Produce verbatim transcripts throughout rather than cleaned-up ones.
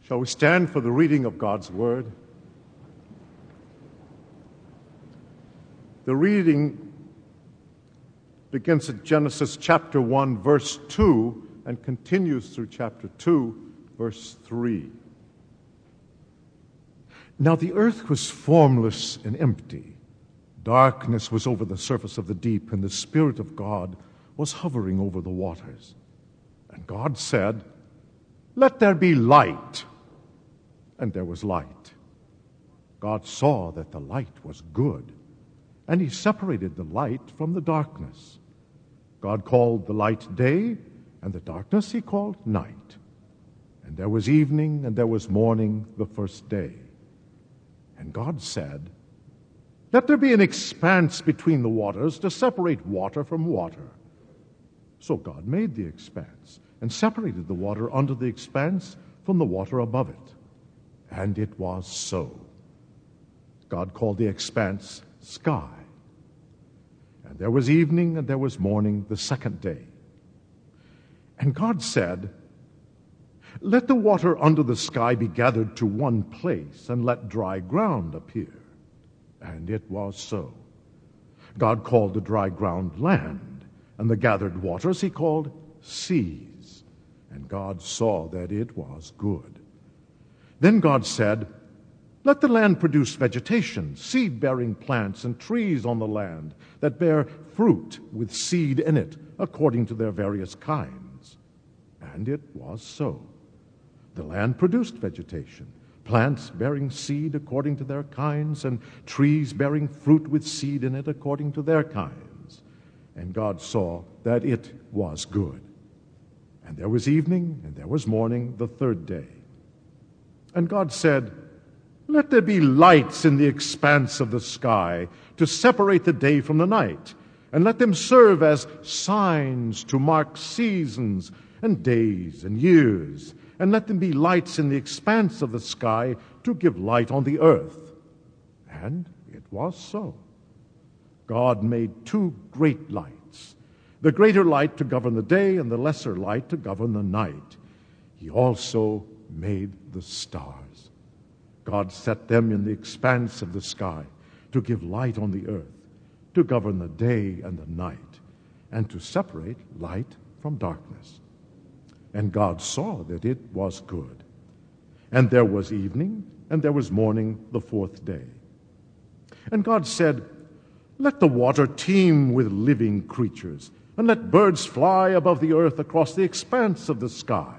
Shall we stand for the reading of God's Word? The reading begins at Genesis chapter one, verse two, and continues through chapter two, verse three. Now the earth was formless and empty. Darkness was over the surface of the deep, and the Spirit of God was hovering over the waters. And God said, "Let there be light." And there was light. God saw that the light was good, and he separated the light from the darkness. God called the light day, and the darkness he called night. And there was evening, and there was morning the first day. And God said, "Let there be an expanse between the waters to separate water from water." So God made the expanse and separated the water under the expanse from the water above it. And it was so. God called the expanse sky. And there was evening and there was morning the second day. And God said, "Let the water under the sky be gathered to one place, and let dry ground appear." And it was so. God called the dry ground land, and the gathered waters he called seas. And God saw that it was good. Then God said, "Let the land produce vegetation, seed-bearing plants, and trees on the land that bear fruit with seed in it, according to their various kinds." And it was so. The land produced vegetation, plants bearing seed according to their kinds, and trees bearing fruit with seed in it according to their kinds. And God saw that it was good. And there was evening, and there was morning the third day. And God said, "Let there be lights in the expanse of the sky to separate the day from the night, and let them serve as signs to mark seasons and days and years, and let them be lights in the expanse of the sky to give light on the earth." And it was so. God made two great lights, the greater light to govern the day and the lesser light to govern the night. He also made the stars. God set them in the expanse of the sky to give light on the earth, to govern the day and the night, and to separate light from darkness. And God saw that it was good. And there was evening, and there was morning the fourth day. And God said, "Let the water teem with living creatures, and let birds fly above the earth across the expanse of the sky."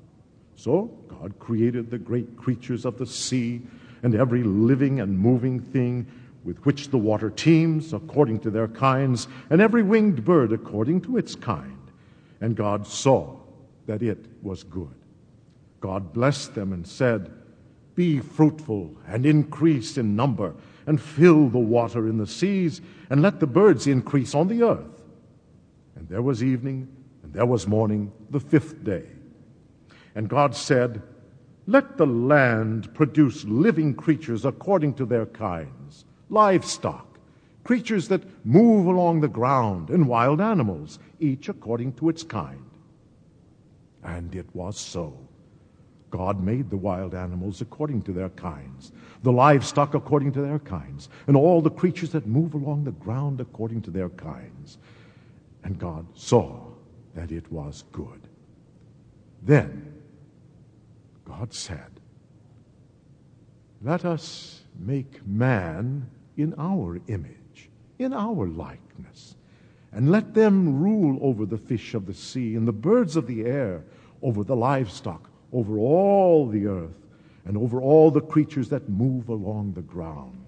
So God created the great creatures of the sea and every living and moving thing with which the water teems according to their kinds, and every winged bird according to its kind. And God saw that it was good. God blessed them and said, "Be fruitful and increase in number, and fill the water in the seas, and let the birds increase on the earth." And there was evening, and there was morning the fifth day. And God said, "Let the land produce living creatures according to their kinds, livestock, creatures that move along the ground, and wild animals, each according to its kind." And it was so. God made the wild animals according to their kinds, the livestock according to their kinds, and all the creatures that move along the ground according to their kinds. And God saw that it was good. Then God said, "Let us make man in our image, in our likeness, and let them rule over the fish of the sea and the birds of the air, over the livestock, over all the earth, and over all the creatures that move along the ground."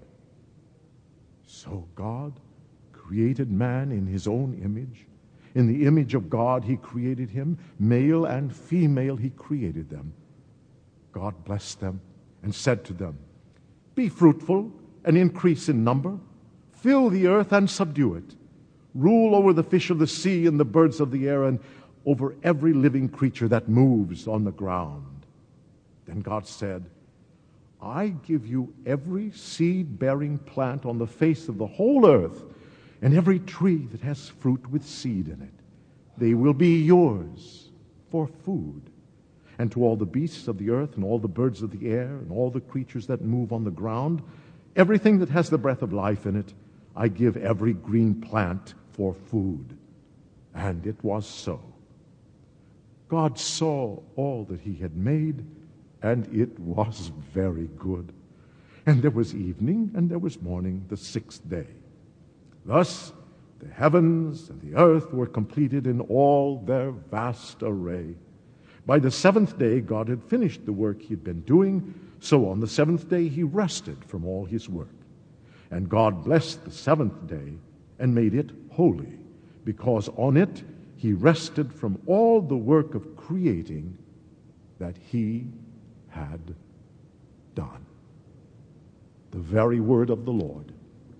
So God created man in his own image. In the image of God he created him, male and female he created them. God blessed them and said to them, "Be fruitful and increase in number. Fill the earth and subdue it. Rule over the fish of the sea and the birds of the air, and over every living creature that moves on the ground." Then God said, "I give you every seed-bearing plant on the face of the whole earth, and every tree that has fruit with seed in it. They will be yours for food. and to all the beasts of the earth, and all the birds of the air, and all the creatures that move on the ground, everything that has the breath of life in it, I give every green plant for food." And it was so. God saw all that he had made, and it was very good. And there was evening, and there was morning, the sixth day. Thus the heavens and the earth were completed in all their vast array. By the seventh day God had finished the work he had been doing, so on the seventh day he rested from all his work. And God blessed the seventh day and made it holy, because on it he rested from all the work of creating that he had done. The very word of the Lord.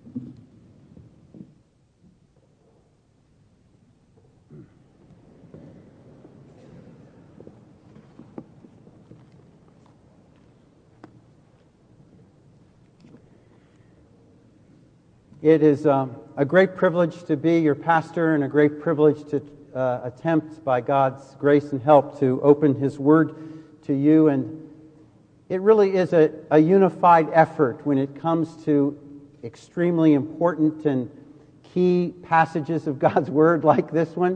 It is um, a great privilege to be your pastor and a great privilege to uh, attempt, by God's grace and help, to open His Word to you. And it really is a, a unified effort when it comes to extremely important and key passages of God's Word like this one.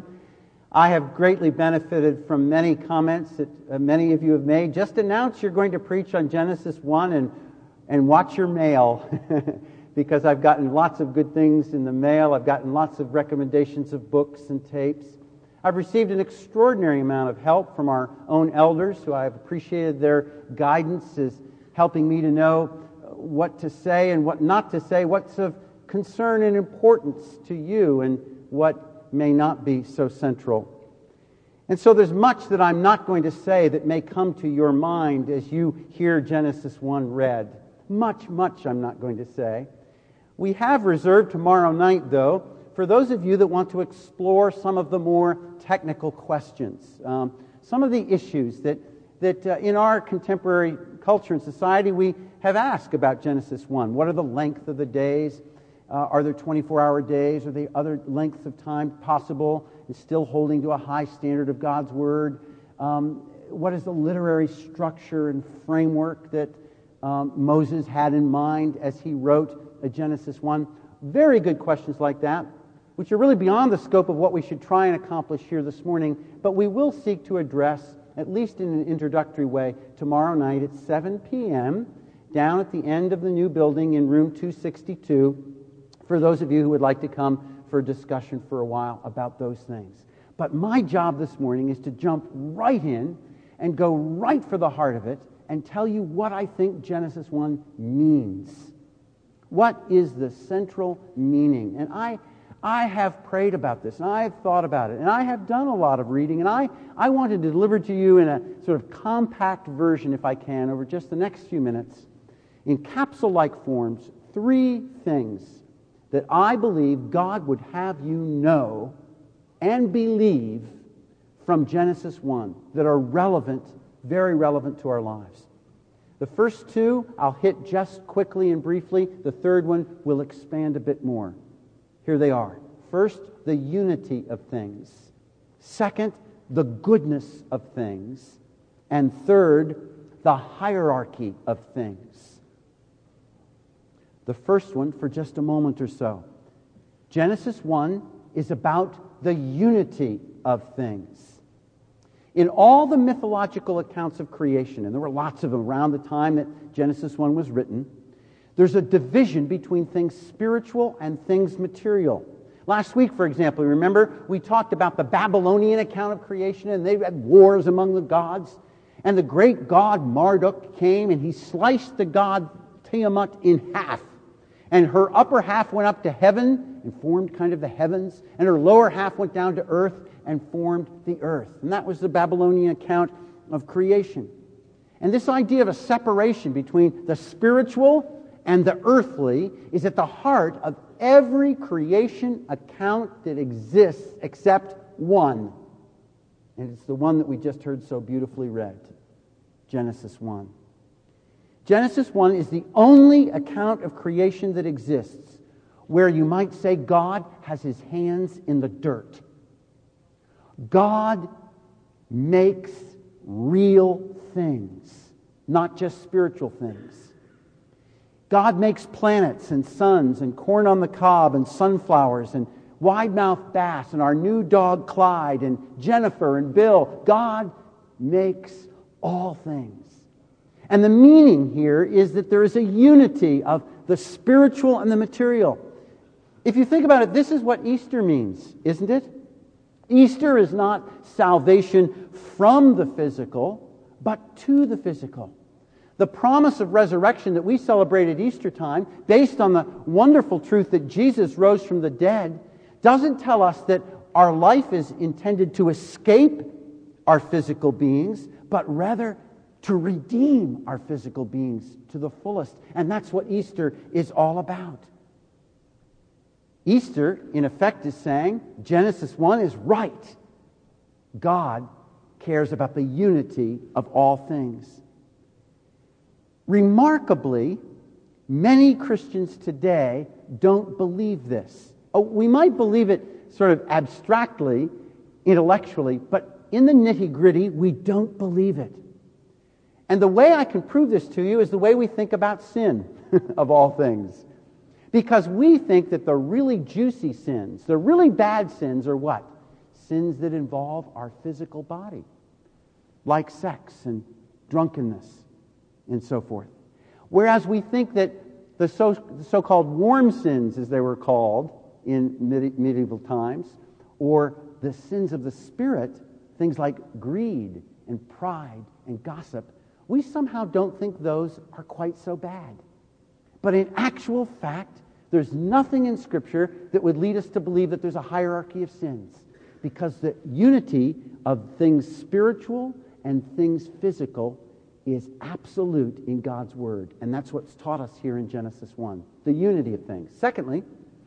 I have greatly benefited from many comments that uh, many of you have made. Just announce you're going to preach on Genesis one and, and watch your mail. Because I've gotten lots of good things in the mail. I've gotten lots of recommendations of books and tapes. I've received an extraordinary amount of help from our own elders, who I have appreciated their guidance as helping me to know what to say and what not to say, what's of concern and importance to you and what may not be so central. And so there's much that I'm not going to say that may come to your mind as you hear Genesis one read. Much, much I'm not going to say. We have reserved tomorrow night, though, for those of you that want to explore some of the more technical questions, um, some of the issues that, that uh, in our contemporary culture and society we have asked about Genesis one. What are the length of the days? Uh, are there twenty-four hour days? Are there other lengths of time possible and still holding to a high standard of God's Word? Um, what is the literary structure and framework that um, Moses had in mind as he wrote Genesis one? Very good questions like that, which are really beyond the scope of what we should try and accomplish here this morning, but we will seek to address, at least in an introductory way, tomorrow night at seven p.m. down at the end of the new building in room two sixty-two, for those of you who would like to come for a discussion for a while about those things. But my job this morning is to jump right in and go right for the heart of it and tell you what I think Genesis one means. What is the central meaning? And I I have prayed about this, and I have thought about it, and I have done a lot of reading, and I, I want to deliver to you in a sort of compact version, if I can, over just the next few minutes, in capsule-like forms, three things that I believe God would have you know and believe from Genesis one that are relevant, very relevant to our lives. The first two I'll hit just quickly and briefly. The third one will expand a bit more. Here they are. First, the unity of things. Second, the goodness of things. And third, the hierarchy of things. The first one for just a moment or so. Genesis one is about the unity of things. In all the mythological accounts of creation, and there were lots of them around the time that Genesis one was written, there's a division between things spiritual and things material. Last week, for example, remember, we talked about the Babylonian account of creation, and they had wars among the gods. And the great god Marduk came, and he sliced the god Tiamat in half. And her upper half went up to heaven and formed kind of the heavens, and her lower half went down to earth and formed the earth. And that was the Babylonian account of creation. And this idea of a separation between the spiritual and the earthly is at the heart of every creation account that exists except one. And it's the one that we just heard so beautifully read, Genesis one. Genesis one is the only account of creation that exists where you might say God has His hands in the dirt. God makes real things, not just spiritual things. God makes planets and suns and corn on the cob and sunflowers and wide-mouthed bass and our new dog Clyde and Jennifer and Bill. God makes all things. And the meaning here is that there is a unity of the spiritual and the material. If you think about it, this is what Easter means, isn't it? Easter is not salvation from the physical, but to the physical. The promise of resurrection that we celebrate at Easter time, based on the wonderful truth that Jesus rose from the dead, doesn't tell us that our life is intended to escape our physical beings, but rather to redeem our physical beings to the fullest. And that's what Easter is all about. Easter, in effect, is saying Genesis one is right. God cares about the unity of all things. Remarkably, many Christians today don't believe this. Oh, we might believe it sort of abstractly, intellectually, but in the nitty-gritty, we don't believe it. And the way I can prove this to you is the way we think about sin, of all things. Because we think that the really juicy sins, the really bad sins are what? Sins that involve our physical body, like sex and drunkenness and so forth. Whereas we think that the so, the so-called warm sins, as they were called in medi- medieval times, or the sins of the spirit, things like greed and pride and gossip, we somehow don't think those are quite so bad. But in actual fact, there's nothing in Scripture that would lead us to believe that there's a hierarchy of sins, because the unity of things spiritual and things physical is absolute in God's Word. And that's what's taught us here in Genesis one, the unity of things. Secondly,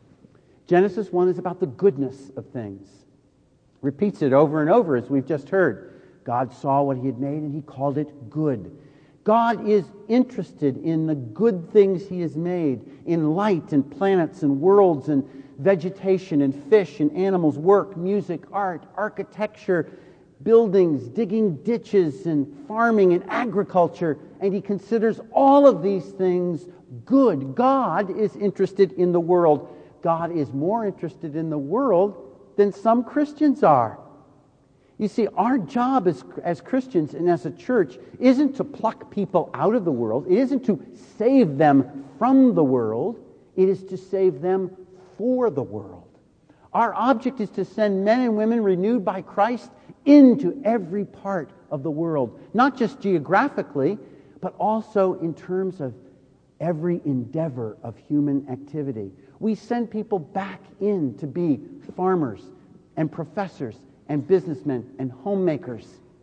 Genesis one is about the goodness of things. Repeats it over and over, as we've just heard. God saw what He had made and He called it good. God is interested in the good things He has made, in light and planets and worlds and vegetation and fish and animals, work, music, art, architecture, buildings, digging ditches and farming and agriculture, and He considers all of these things good. God is interested in the world. God is more interested in the world than some Christians are. You see, our job as, as Christians and as a church isn't to pluck people out of the world. It isn't to save them from the world. It is to save them for the world. Our object is to send men and women renewed by Christ into every part of the world, not just geographically, but also in terms of every endeavor of human activity. We send people back in to be farmers and professors and businessmen and homemakers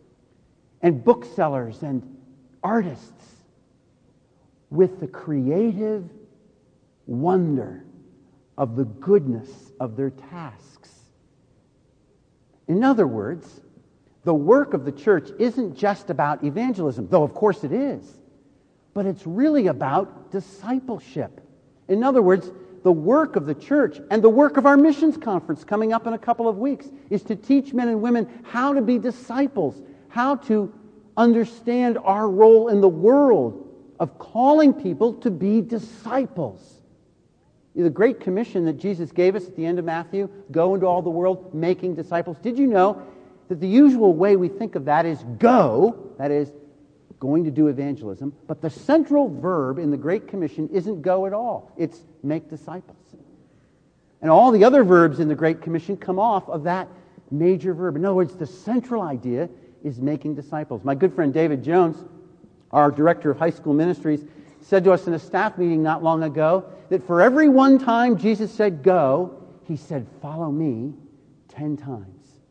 and booksellers and artists with the creative wonder of the goodness of their tasks. In other words, the work of the church isn't just about evangelism, though of course it is, but it's really about discipleship. In other words, the work of the church and the work of our missions conference coming up in a couple of weeks is to teach men and women how to be disciples, how to understand our role in the world of calling people to be disciples. The Great Commission that Jesus gave us at the end of Matthew, go into all the world making disciples. Did you know that the usual way we think of that is go, that is, going to do evangelism, but the central verb in the Great Commission isn't go at all. It's make disciples. And all the other verbs in the Great Commission come off of that major verb. In other words, the central idea is making disciples. My good friend David Jones, our director of high school ministries, said to us in a staff meeting not long ago that for every one time Jesus said go, He said follow me ten times.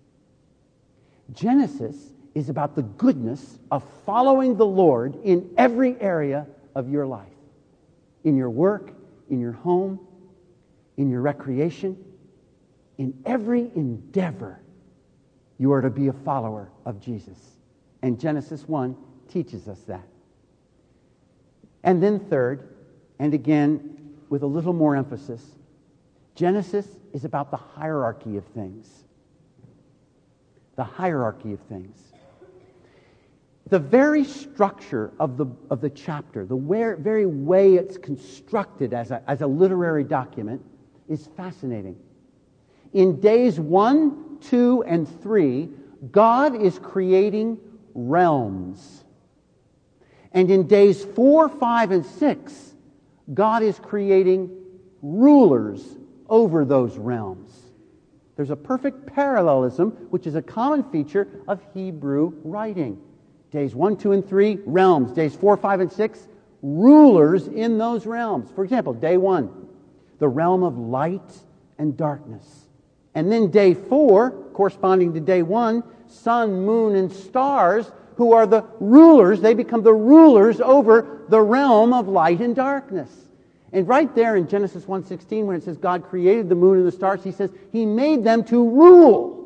Genesis is about the goodness of following the Lord in every area of your life. In your work, in your home, in your recreation, in every endeavor, you are to be a follower of Jesus. And Genesis one teaches us that. And then third, and again with a little more emphasis, Genesis is about the hierarchy of things. The hierarchy of things. The very structure of the, of the chapter, the where, very way it's constructed as a, as a literary document is fascinating. In days one, two, and three, God is creating realms. And in days four, five, and six, God is creating rulers over those realms. There's a perfect parallelism, which is a common feature of Hebrew writing. Days one, two, and three, realms. Days four, five, and six, rulers in those realms. For example, day one, the realm of light and darkness. And then day four, corresponding to day one, sun, moon, and stars, who are the rulers. They become the rulers over the realm of light and darkness. And right there in Genesis one sixteen, when it says God created the moon and the stars, He says He made them to rule.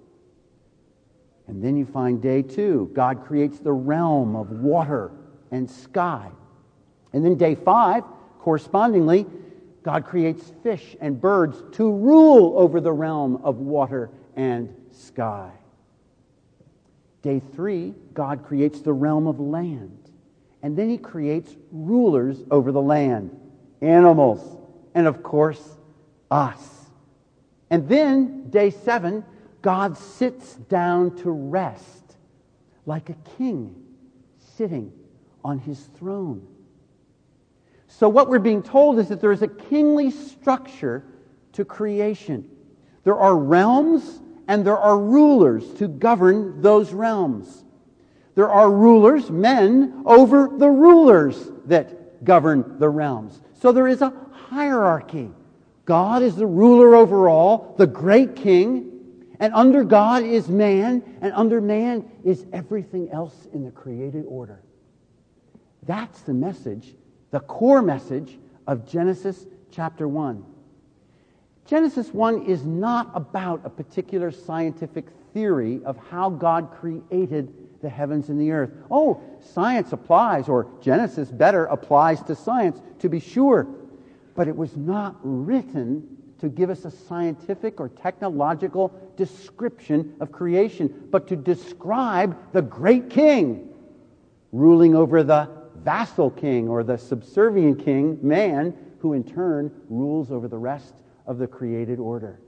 And then you find day two, God creates the realm of water and sky. And then day five, correspondingly, God creates fish and birds to rule over the realm of water and sky. Day three, God creates the realm of land. And then He creates rulers over the land, animals, and of course, us. And then, day seven, God sits down to rest like a king sitting on His throne. So what we're being told is that there is a kingly structure to creation. There are realms and there are rulers to govern those realms. There are rulers, men, over the rulers that govern the realms. So there is a hierarchy. God is the ruler over all, the great king, and under God is man, and under man is everything else in the created order. That's the message, the core message of Genesis chapter one. Genesis one is not about a particular scientific theory of how God created the heavens and the earth. Oh, science applies, or Genesis better applies to science, to be sure. But it was not written to give us a scientific or technological description of creation, but to describe the great king ruling over the vassal king or the subservient king, man, who in turn rules over the rest of the created order.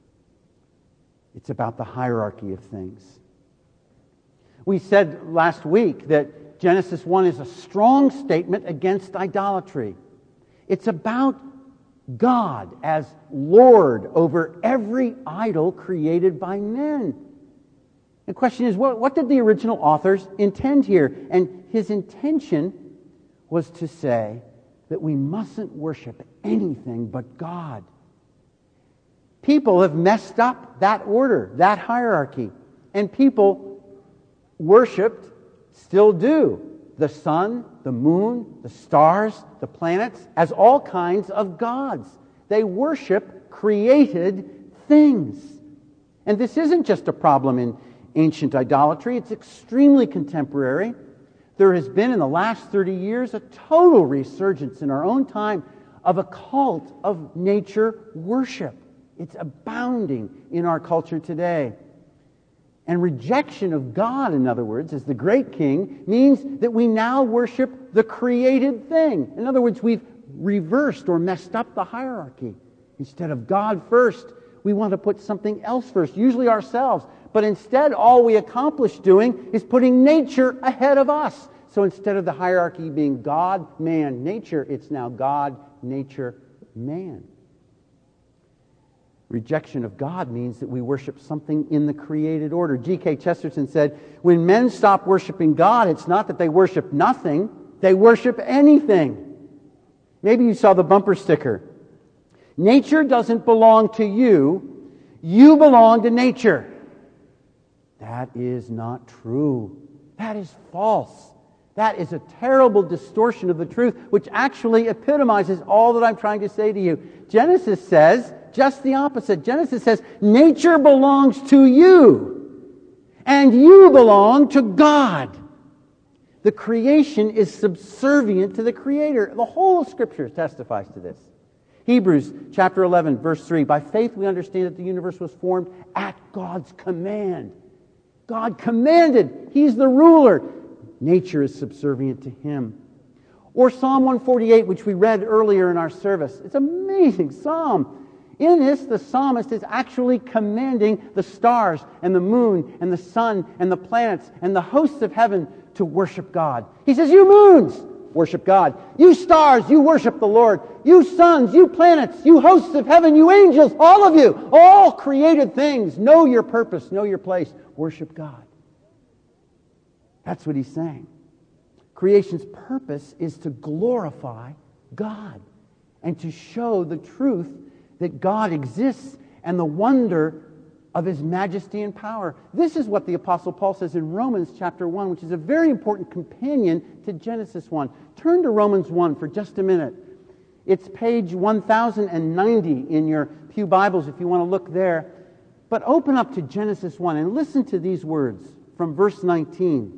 It's about the hierarchy of things. We said last week that Genesis one is a strong statement against idolatry. It's about God as Lord over every idol created by men. The question is, what, what did the original authors intend here? And his intention was to say that we mustn't worship anything but God. People have messed up that order, that hierarchy. And people worshipped, still do, the sun, the moon, the stars, the planets, as all kinds of gods. They worship created things. And this isn't just a problem in ancient idolatry. It's extremely contemporary. There has been in the last thirty years a total resurgence in our own time of a cult of nature worship. It's abounding in our culture today. And rejection of God, in other words, as the great king, means that we now worship the created thing. In other words, we've reversed or messed up the hierarchy. Instead of God first, we want to put something else first, usually ourselves. But instead, all we accomplish doing is putting nature ahead of us. So instead of the hierarchy being God, man, nature, it's now God, nature, man. Rejection of God means that we worship something in the created order. G K Chesterton said, when men stop worshiping God, it's not that they worship nothing, they worship anything. Maybe you saw the bumper sticker. Nature doesn't belong to you, you belong to nature. That is not true. That is false. That is a terrible distortion of the truth, which actually epitomizes all that I'm trying to say to you. Genesis says just the opposite. Genesis says, nature belongs to you, and you belong to God. The creation is subservient to the Creator. The whole of Scripture testifies to this. Hebrews chapter eleven, verse three, by faith we understand that the universe was formed at God's command. God commanded. He's the ruler. Nature is subservient to Him. Or Psalm one forty-eight, which we read earlier in our service. It's an amazing psalm. In this, the psalmist is actually commanding the stars and the moon and the sun and the planets and the hosts of heaven to worship God. He says, you moons, worship God. You stars, you worship the Lord. You suns, you planets, you hosts of heaven, you angels, all of you, all created things, know your purpose, know your place. Worship God. That's what he's saying. Creation's purpose is to glorify God and to show the truth that God exists and the wonder of His majesty and power. This is what the Apostle Paul says in Romans chapter one, which is a very important companion to Genesis one. Turn to Romans one for just a minute. It's page one thousand ninety in your Pew Bibles if you want to look there. But open up to Genesis one and listen to these words from verse nineteen.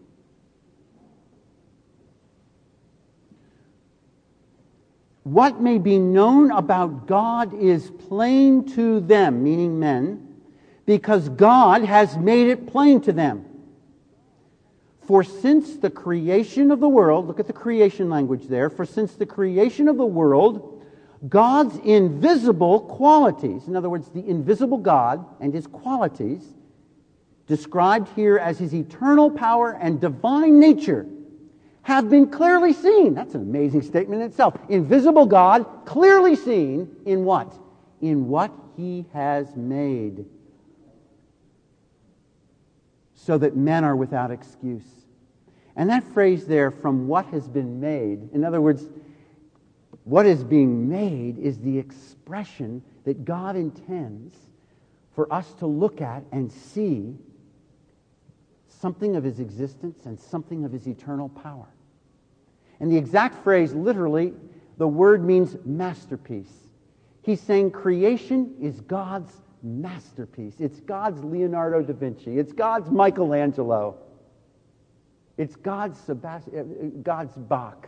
What may be known about God is plain to them, meaning men, because God has made it plain to them. For since the creation of the world, look at the creation language there, for since the creation of the world, God's invisible qualities, in other words, the invisible God and His qualities, described here as His eternal power and divine nature, have been clearly seen. That's an amazing statement in itself. Invisible God, clearly seen in what? In what He has made. So that men are without excuse. And that phrase there, from what has been made, in other words, what is being made is the expression that God intends for us to look at and see something of His existence and something of His eternal power. And the exact phrase, literally, the word means masterpiece. He's saying creation is God's masterpiece. It's God's Leonardo da Vinci. It's God's Michelangelo. It's God's Sebast- God's Bach.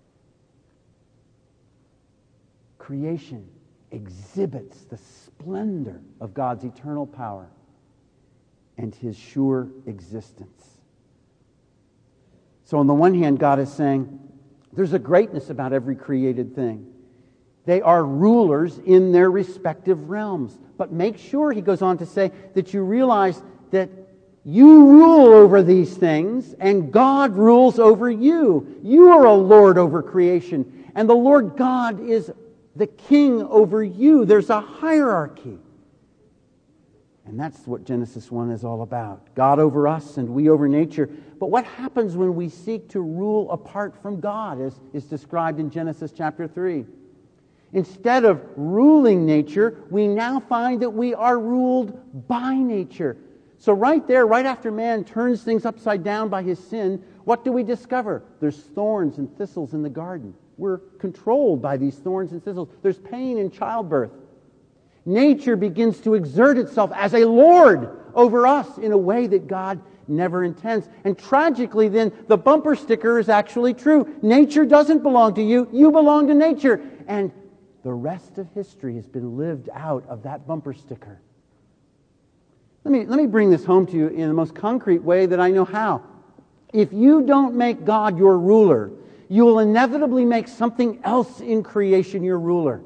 Creation exhibits the splendor of God's eternal power and His sure existence. So on the one hand, God is saying, there's a greatness about every created thing. They are rulers in their respective realms. But make sure, he goes on to say, that you realize that you rule over these things and God rules over you. You are a Lord over creation. And the Lord God is the King over you. There's a hierarchy. And that's what Genesis one is all about. God over us and we over nature. But what happens when we seek to rule apart from God, as is described in Genesis chapter three? Instead of ruling nature, we now find that we are ruled by nature. So right there, right after man turns things upside down by his sin, what do we discover? There's thorns and thistles in the garden. We're controlled by these thorns and thistles. There's pain in childbirth. Nature begins to exert itself as a lord over us in a way that God never intends. And tragically then, the bumper sticker is actually true. Nature doesn't belong to you. You belong to nature. And the rest of history has been lived out of that bumper sticker. Let me, let me bring this home to you in the most concrete way that I know how. If you don't make God your ruler, you will inevitably make something else in creation your ruler.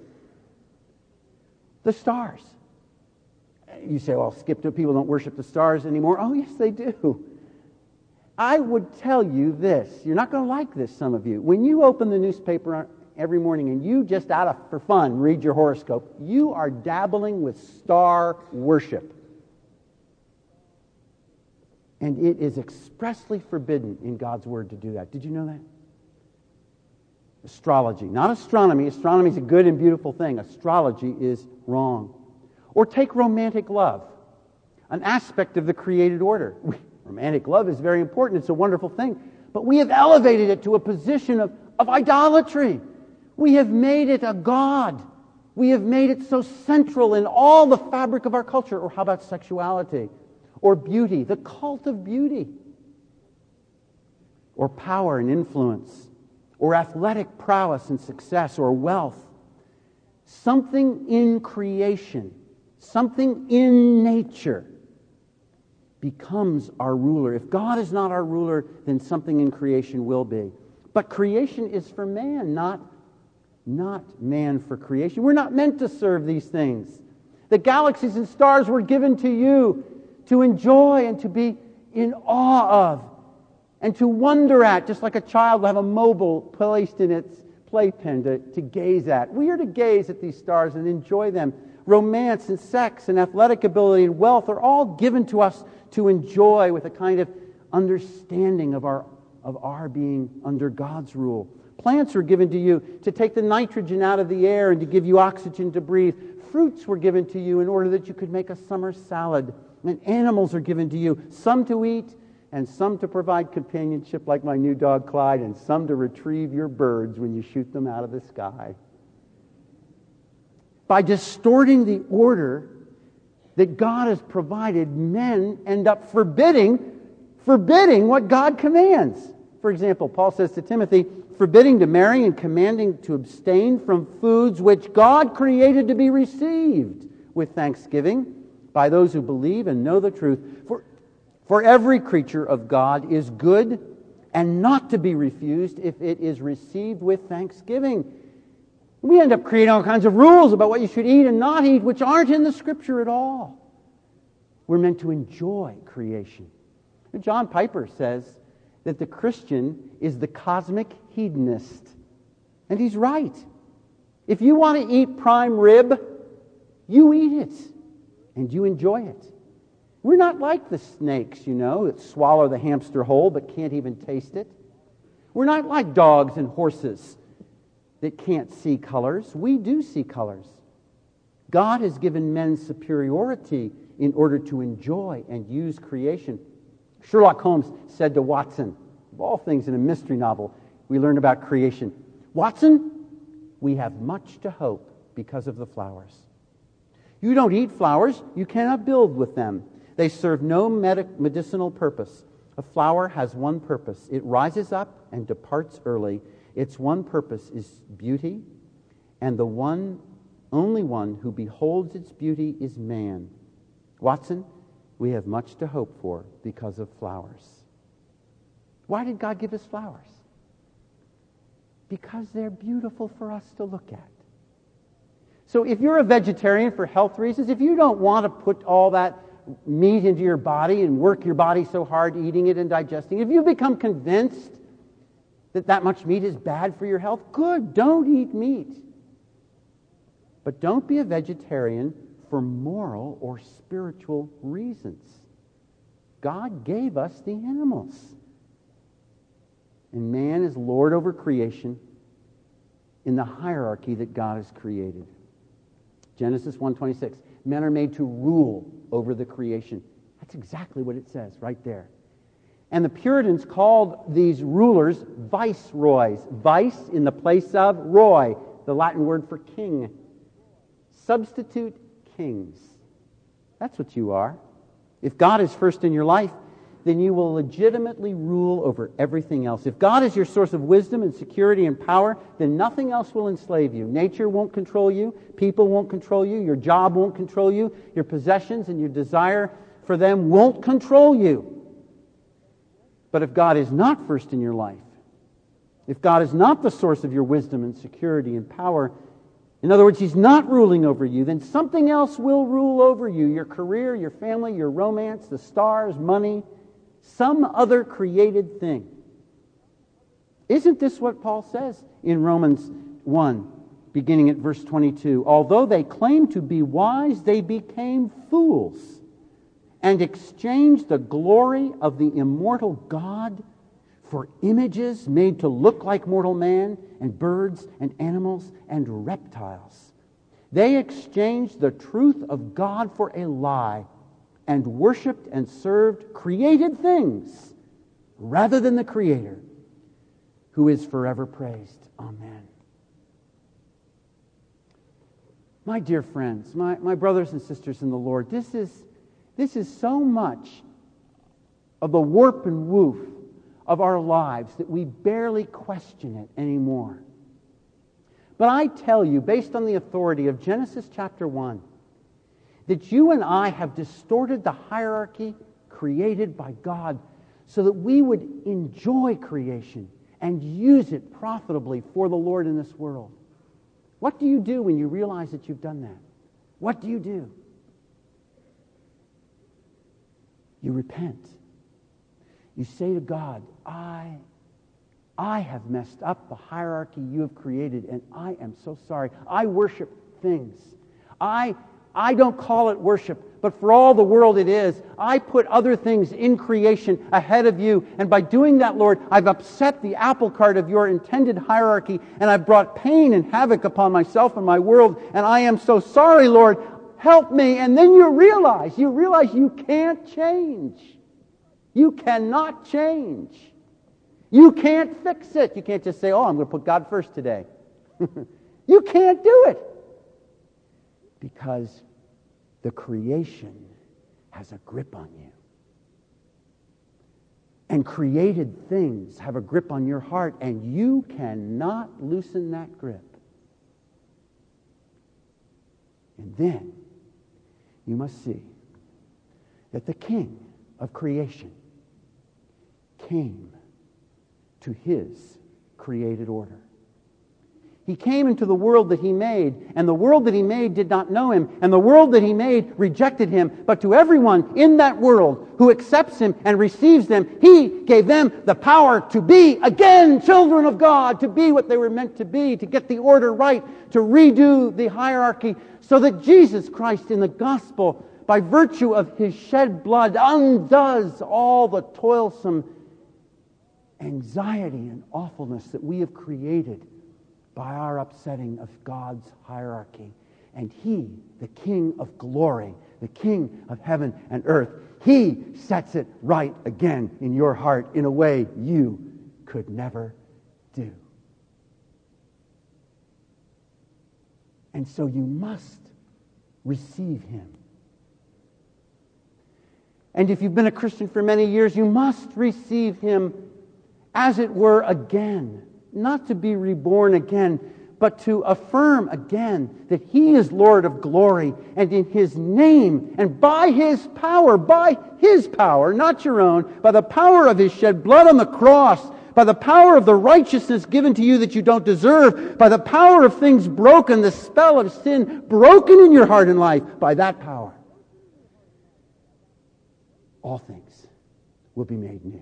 The stars. You say, well, Skip, people don't worship the stars anymore. Oh, yes, they do. I would tell you this. You're not going to like this, some of you. When you open the newspaper every morning and you just out of for fun read your horoscope, you are dabbling with star worship. And it is expressly forbidden in God's Word to do that. Did you know that? Astrology, not astronomy. Astronomy is a good and beautiful thing. Astrology is wrong. Or take romantic love, an aspect of the created order. Romantic love is very important. It's a wonderful thing. But we have elevated it to a position of, of idolatry. We have made it a god. We have made it so central in all the fabric of our culture. Or how about sexuality? Or beauty, the cult of beauty. Or power and influence. Or athletic prowess and success, or wealth. Something in creation, something in nature becomes our ruler. If God is not our ruler, then something in creation will be. But creation is for man, not, not man for creation. We're not meant to serve these things. The galaxies and stars were given to you to enjoy and to be in awe of and to wonder at, just like a child will have a mobile placed in its playpen to, to gaze at. We are to gaze at these stars and enjoy them. Romance and sex and athletic ability and wealth are all given to us to enjoy with a kind of understanding of our, of our being under God's rule. Plants were given to you to take the nitrogen out of the air and to give you oxygen to breathe. Fruits were given to you in order that you could make a summer salad. And animals are given to you, some to eat and some to provide companionship like my new dog Clyde, and some to retrieve your birds when you shoot them out of the sky. By distorting the order that God has provided, men end up forbidding, forbidding what God commands. For example, Paul says to Timothy, forbidding to marry and commanding to abstain from foods which God created to be received with thanksgiving by those who believe and know the truth. For, for every creature of God is good and not to be refused if it is received with thanksgiving. We end up creating all kinds of rules about what you should eat and not eat, which aren't in the Scripture at all. We're meant to enjoy creation. And John Piper says that the Christian is the cosmic hedonist. And he's right. If you want to eat prime rib, you eat it. And you enjoy it. We're not like the snakes, you know, that swallow the hamster whole but can't even taste it. We're not like dogs and horses that can't see colors. We do see colors. God has given men superiority in order to enjoy and use creation. Sherlock Holmes said to Watson, of all things in a mystery novel, we learn about creation. Watson, we have much to hope because of the flowers. You don't eat flowers, you cannot build with them. They serve no medic- medicinal purpose. A flower has one purpose. It rises up and departs early. Its one purpose is beauty, and the one, only one who beholds its beauty is man. Watson, we have much to hope for because of flowers. Why did God give us flowers? Because they're beautiful for us to look at. So if you're a vegetarian for health reasons, if you don't want to put all that meat into your body and work your body so hard eating it and digesting it, if you become convinced that that much meat is bad for your health, good, don't eat meat. But don't be a vegetarian for moral or spiritual reasons. God gave us the animals. And man is Lord over creation in the hierarchy that God has created. Genesis one twenty-six, men are made to rule over the creation. That's exactly what it says right there. And the Puritans called these rulers viceroys. Vice in the place of roy, the Latin word for king. Substitute kings. That's what you are. If God is first in your life, then you will legitimately rule over everything else. If God is your source of wisdom and security and power, then nothing else will enslave you. Nature won't control you. People won't control you. Your job won't control you. Your possessions and your desire for them won't control you. But if God is not first in your life, if God is not the source of your wisdom and security and power, in other words, He's not ruling over you, then something else will rule over you. Your career, your family, your romance, the stars, money, some other created thing. Isn't this what Paul says in Romans one, beginning at verse twenty-two? Although they claimed to be wise, they became fools and exchanged the glory of the immortal God for images made to look like mortal man and birds and animals and reptiles. They exchanged the truth of God for a lie and worshipped and served created things rather than the Creator, who is forever praised. Amen. My dear friends, my, my brothers and sisters in the Lord, this is, this is so much of the warp and woof of our lives that we barely question it anymore. But I tell you, based on the authority of Genesis chapter one, that you and I have distorted the hierarchy created by God so that we would enjoy creation and use it profitably for the Lord in this world. What do you do when you realize that you've done that? What do you do? You repent. You say to God, I, I have messed up the hierarchy you have created, and I am so sorry. I worship things. I, I don't call it worship, but for all the world it is. I put other things in creation ahead of you, and by doing that, Lord, I've upset the apple cart of your intended hierarchy, and I've brought pain and havoc upon myself and my world, and I am so sorry, Lord. Help me. And then you realize, you realize you can't change. You cannot change. You can't fix it. You can't just say, oh, I'm going to put God first today. You can't do it. Because the creation has a grip on you. And created things have a grip on your heart, and you cannot loosen that grip. And then you must see that the King of creation came to his created order. He came into the world that he made, and the world that he made did not know him, and the world that he made rejected him. But to everyone in that world who accepts him and receives them, he gave them the power to be again children of God, to be what they were meant to be, to get the order right, to redo the hierarchy, so that Jesus Christ in the gospel, by virtue of his shed blood, undoes all the toilsome anxiety and awfulness that we have created by our upsetting of God's hierarchy. And he, the King of glory, the King of heaven and earth, he sets it right again in your heart in a way you could never do. And so you must receive him. And if you've been a Christian for many years, you must receive him, as it were, again. Not to be reborn again, but to affirm again that he is Lord of glory, and in his name and by his power, by his power, not your own, by the power of his shed blood on the cross, by the power of the righteousness given to you that you don't deserve, by the power of things broken, the spell of sin broken in your heart and life, by that power, all things will be made new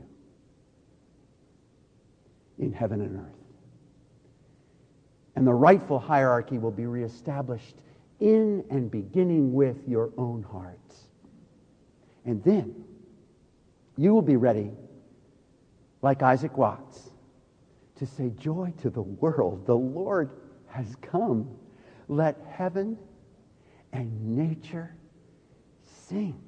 in heaven and earth. And the rightful hierarchy will be reestablished in and beginning with your own hearts. And then you will be ready, like Isaac Watts, to say, joy to the world, the Lord has come. Let heaven and nature sing.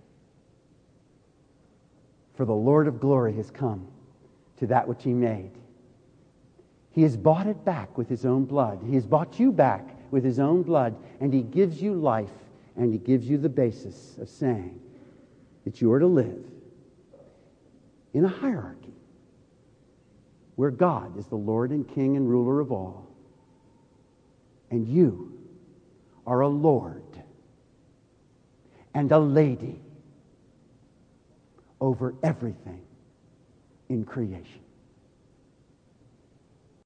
For the Lord of glory has come to that which he made. He has bought it back with his own blood. He has bought you back with his own blood, and he gives you life, and he gives you the basis of saying that you are to live in a hierarchy where God is the Lord and King and ruler of all, and you are a Lord and a lady over everything in creation.